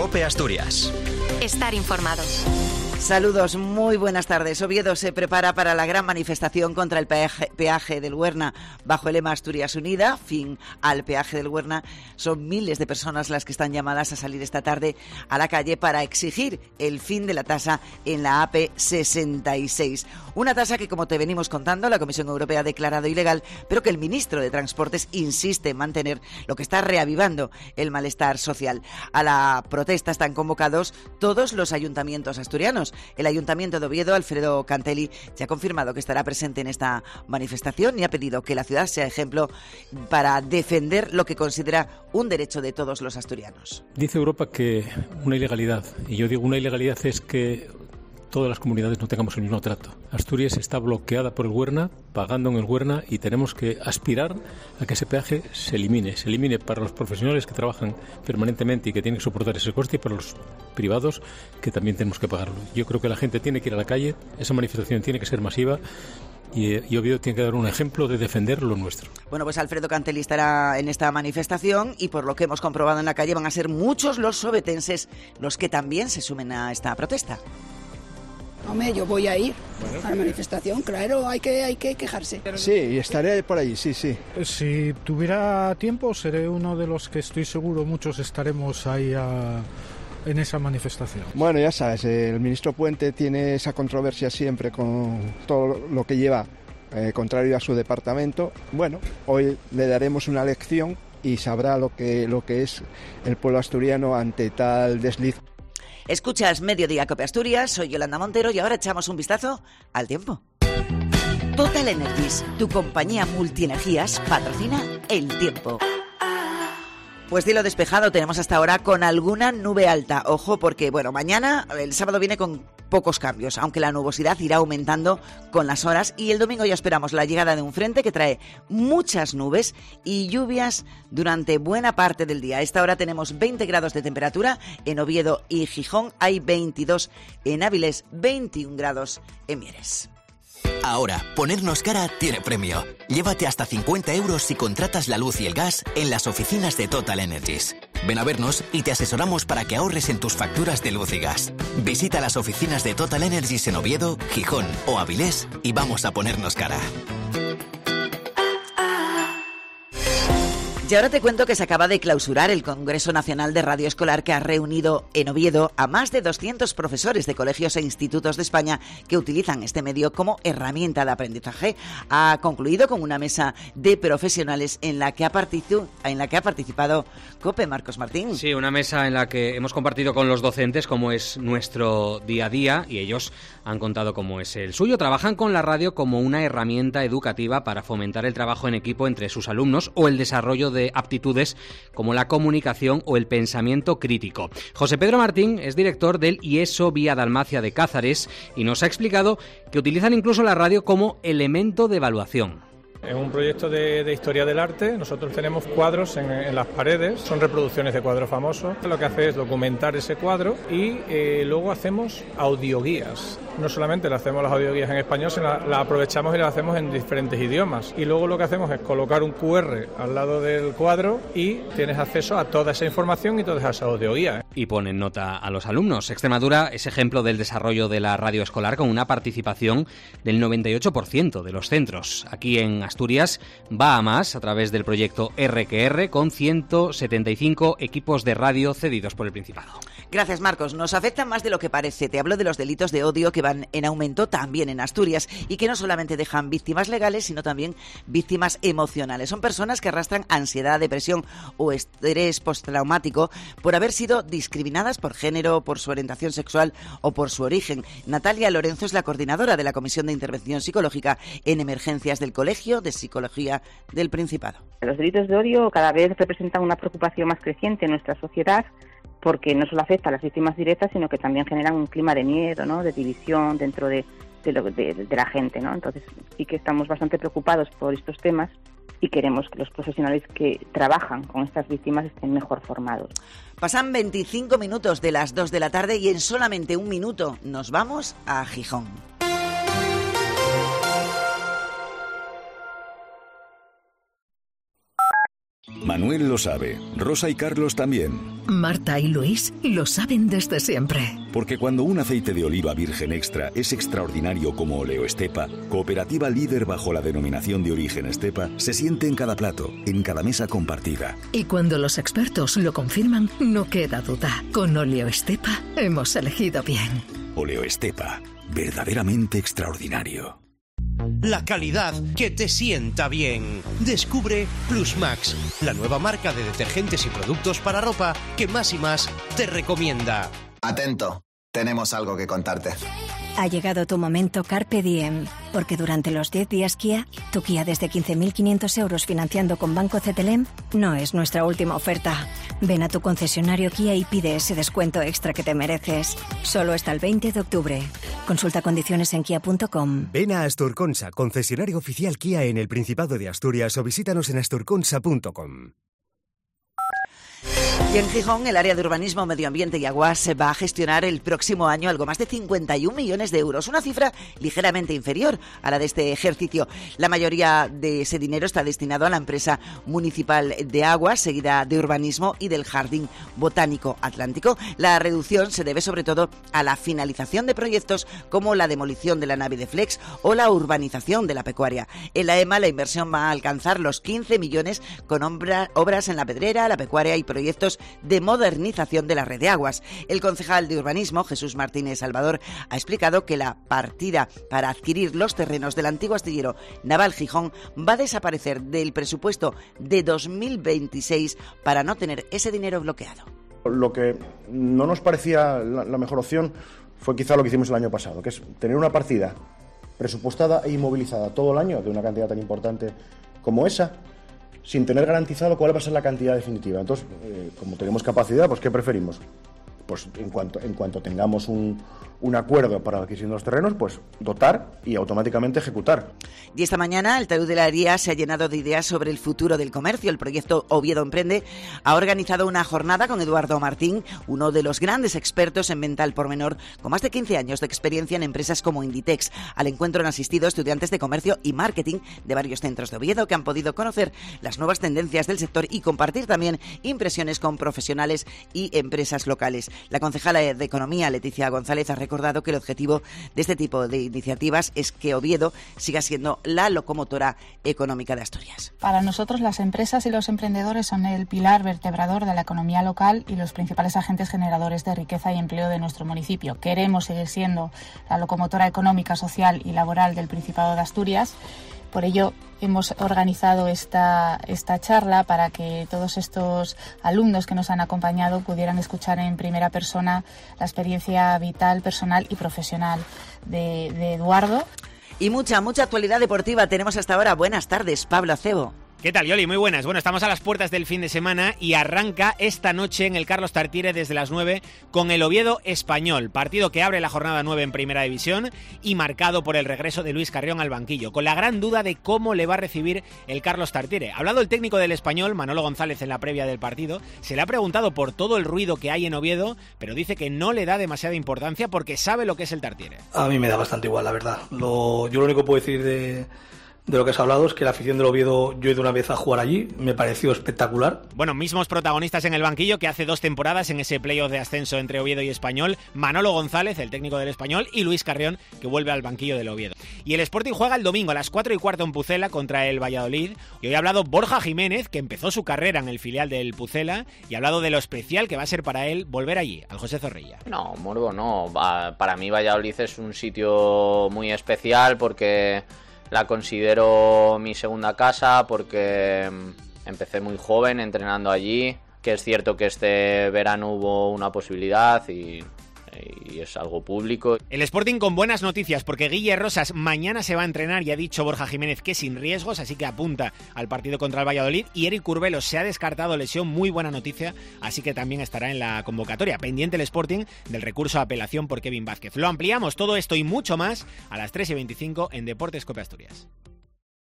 COPE Asturias. Estar informado. Saludos, muy buenas tardes. Oviedo se prepara para la gran manifestación contra el peaje del Huerna bajo el lema Asturias Unida, fin al peaje del Huerna. Son miles de personas las que están llamadas a salir esta tarde a la calle para exigir el fin de la tasa en la AP66. Una tasa que, como te venimos contando, la Comisión Europea ha declarado ilegal, pero que el ministro de Transportes insiste en mantener, lo que está reavivando el malestar social. A la protesta están convocados todos los ayuntamientos asturianos. El Ayuntamiento de Oviedo, Alfredo Cantelli, ya ha confirmado que estará presente en esta manifestación y ha pedido que la ciudad sea ejemplo para defender lo que considera un derecho de todos los asturianos. Dice Europa que una ilegalidad, y yo digo una ilegalidad es que todas las comunidades no tengamos el mismo trato. Asturias está bloqueada por el Huerna, pagando en el Huerna, y tenemos que aspirar a que ese peaje se elimine para los profesionales que trabajan permanentemente y que tienen que soportar ese coste, y para los privados que también tenemos que pagarlo. Yo creo que la gente tiene que ir a la calle, esa manifestación tiene que ser masiva, y Oviedo tiene que dar un ejemplo de defender lo nuestro. Bueno, pues Alfredo Cantelli estará en esta manifestación y, por lo que hemos comprobado en la calle, van a ser muchos los ovetenses los que también se sumen a esta protesta. Hombre, yo voy a ir a la manifestación, claro, hay que quejarse. Sí, estaré por ahí, sí. Si tuviera tiempo, seré uno de los que estoy seguro, muchos estaremos ahí en esa manifestación. Bueno, ya sabes, el ministro Puente tiene esa controversia siempre con todo lo que lleva contrario a su departamento. Bueno, hoy le daremos una lección y sabrá lo que es el pueblo asturiano ante tal desliz. Escuchas Mediodía Cope Asturias, soy Yolanda Montero y ahora echamos un vistazo al tiempo. Total Energies, tu compañía multienergías, patrocina el tiempo. Pues cielo despejado tenemos hasta ahora con alguna nube alta. Ojo porque, mañana, el sábado viene con pocos cambios, aunque la nubosidad irá aumentando con las horas, y el domingo ya esperamos la llegada de un frente que trae muchas nubes y lluvias durante buena parte del día. A esta hora tenemos 20 grados de temperatura en Oviedo y Gijón, hay 22 en Áviles, 21 grados en Mieres. Ahora, ponernos cara tiene premio. Llévate hasta 50 euros si contratas la luz y el gas en las oficinas de Total Energies. Ven a vernos y te asesoramos para que ahorres en tus facturas de luz y gas. Visita las oficinas de Total Energies en Oviedo, Gijón o Avilés y vamos a ponernos cara. Y ahora te cuento que se acaba de clausurar el Congreso Nacional de Radio Escolar, que ha reunido en Oviedo a más de 200 profesores de colegios e institutos de España que utilizan este medio como herramienta de aprendizaje. Ha concluido con una mesa de profesionales en la que ha participado COPE, Marcos Martín. Sí, una mesa en la que hemos compartido con los docentes cómo es nuestro día a día, y ellos han contado cómo es el suyo. Trabajan con la radio como una herramienta educativa para fomentar el trabajo en equipo entre sus alumnos o el desarrollo de aptitudes como la comunicación o el pensamiento crítico. José Pedro Martín es director del IESO Vía Dalmacia de Cázares y nos ha explicado que utilizan incluso la radio como elemento de evaluación. Es un proyecto de historia del arte. Nosotros tenemos cuadros en las paredes, son reproducciones de cuadros famosos. Lo que hace es documentar ese cuadro y luego hacemos audioguías. No solamente le hacemos las audioguías en español, sino la aprovechamos y las hacemos en diferentes idiomas. Y luego lo que hacemos es colocar un QR al lado del cuadro y tienes acceso a toda esa información y toda esa audioguía. Y ponen nota a los alumnos. Extremadura es ejemplo del desarrollo de la radio escolar con una participación del 98% de los centros. Aquí en Asturias va a más a través del proyecto RQR con 175 equipos de radio cedidos por el Principado. Gracias, Marcos. Nos afectan más de lo que parece. Te hablo de los delitos de odio que van en aumento también en Asturias y que no solamente dejan víctimas legales, sino también víctimas emocionales. Son personas que arrastran ansiedad, depresión o estrés postraumático por haber sido discriminadas por género, por su orientación sexual o por su origen. Natalia Lorenzo es la coordinadora de la Comisión de Intervención Psicológica en Emergencias del Colegio de Psicología del Principado. Los delitos de odio cada vez representan una preocupación más creciente en nuestra sociedad, porque no solo afecta a las víctimas directas, sino que también generan un clima de miedo, ¿no?, de división dentro de la gente, ¿no? Entonces sí que estamos bastante preocupados por estos temas y queremos que los profesionales que trabajan con estas víctimas estén mejor formados. Pasan 25 minutos de las 2 de la tarde y en solamente un minuto nos vamos a Gijón. Manuel lo sabe, Rosa y Carlos también. Marta y Luis lo saben desde siempre. Porque cuando un aceite de oliva virgen extra es extraordinario como Oleoestepa, cooperativa líder bajo la denominación de origen Estepa, se siente en cada plato, en cada mesa compartida. Y cuando los expertos lo confirman, no queda duda. Con Oleoestepa hemos elegido bien. Oleoestepa, verdaderamente extraordinario. La calidad que te sienta bien. Descubre Plusmax, la nueva marca de detergentes y productos para ropa que Más y Más te recomienda. Atento, tenemos algo que contarte. Ha llegado tu momento Carpe Diem, porque durante los 10 días Kia, tu Kia desde 15.500 euros financiando con Banco CTLM no es nuestra última oferta. Ven a tu concesionario Kia y pide ese descuento extra que te mereces. Solo hasta el 20 de octubre. Consulta condiciones en kia.com. Ven a Asturconsa, concesionario oficial Kia en el Principado de Asturias, o visítanos en asturconsa.com. Y en Gijón, el área de urbanismo, medio ambiente y aguas se va a gestionar el próximo año algo más de 51 millones de euros, una cifra ligeramente inferior a la de este ejercicio. La mayoría de ese dinero está destinado a la empresa municipal de aguas, seguida de urbanismo y del Jardín Botánico Atlántico. La reducción se debe sobre todo a la finalización de proyectos como la demolición de la nave de Flex o la urbanización de la pecuaria. En la EMA la inversión va a alcanzar los 15 millones con obras en la Pedrera, la pecuaria y proyectos de modernización de la red de aguas. El concejal de urbanismo, Jesús Martínez Salvador, ha explicado que la partida para adquirir los terrenos del antiguo astillero naval Gijón va a desaparecer del presupuesto de 2026 para no tener ese dinero bloqueado. Lo que no nos parecía la mejor opción fue quizá lo que hicimos el año pasado, que es tener una partida presupuestada e inmovilizada todo el año de una cantidad tan importante como esa, sin tener garantizado cuál va a ser la cantidad definitiva. Entonces, como tenemos capacidad, pues ¿qué preferimos? Pues en cuanto tengamos un acuerdo para la adquisición de los terrenos, pues dotar y automáticamente ejecutar. Y esta mañana el talud de la Hería se ha llenado de ideas sobre el futuro del comercio. El proyecto Oviedo Emprende ha organizado una jornada con Eduardo Martín, uno de los grandes expertos en venta al por menor, con más de 15 años de experiencia en empresas como Inditex. Al encuentro han asistido estudiantes de comercio y marketing de varios centros de Oviedo que han podido conocer las nuevas tendencias del sector y compartir también impresiones con profesionales y empresas locales. La concejala de Economía, Leticia González, ha recordado que el objetivo de este tipo de iniciativas es que Oviedo siga siendo la locomotora económica de Asturias. Para nosotros, las empresas y los emprendedores son el pilar vertebrador de la economía local y los principales agentes generadores de riqueza y empleo de nuestro municipio. Queremos seguir siendo la locomotora económica, social y laboral del Principado de Asturias. Por ello, hemos organizado esta charla para que todos estos alumnos que nos han acompañado pudieran escuchar en primera persona la experiencia vital, personal y profesional de Eduardo. Y mucha actualidad deportiva tenemos hasta ahora. Buenas tardes, Pablo Acebo. ¿Qué tal, Yoli? Muy buenas. Bueno, estamos a las puertas del fin de semana y arranca esta noche en el Carlos Tartiere desde las 9 con el Oviedo Español, partido que abre la jornada 9 en Primera División y marcado por el regreso de Luis Carrión al banquillo, con la gran duda de cómo le va a recibir el Carlos Tartiere. Ha hablado el técnico del Español, Manolo González, en la previa del partido. Se le ha preguntado por todo el ruido que hay en Oviedo, pero dice que no le da demasiada importancia porque sabe lo que es el Tartiere. A mí me da bastante igual, la verdad. Yo lo único que puedo decir de lo que has hablado es que la afición del Oviedo, yo he ido una vez a jugar allí, me pareció espectacular. Bueno, mismos protagonistas en el banquillo que hace 2 temporadas en ese playoff de ascenso entre Oviedo y Español, Manolo González, el técnico del Español, y Luis Carrión, que vuelve al banquillo del Oviedo. Y el Sporting juega el domingo a las 4:15 en Pucela contra el Valladolid, y hoy ha hablado Borja Jiménez, que empezó su carrera en el filial del Pucela, y ha hablado de lo especial que va a ser para él volver allí, al José Zorrilla. No, morbo no, para mí Valladolid es un sitio muy especial porque la considero mi segunda casa, porque empecé muy joven entrenando allí, que es cierto que este verano hubo una posibilidad y es algo público. El Sporting con buenas noticias porque Guille Rosas mañana se va a entrenar y ha dicho Borja Jiménez que sin riesgos, así que apunta al partido contra el Valladolid, y Eric Curvelo se ha descartado lesión, muy buena noticia, así que también estará en la convocatoria. Pendiente el Sporting del recurso a apelación por Kevin Vázquez. Lo ampliamos todo esto y mucho más a las 3:25 en Deportes Cope Asturias.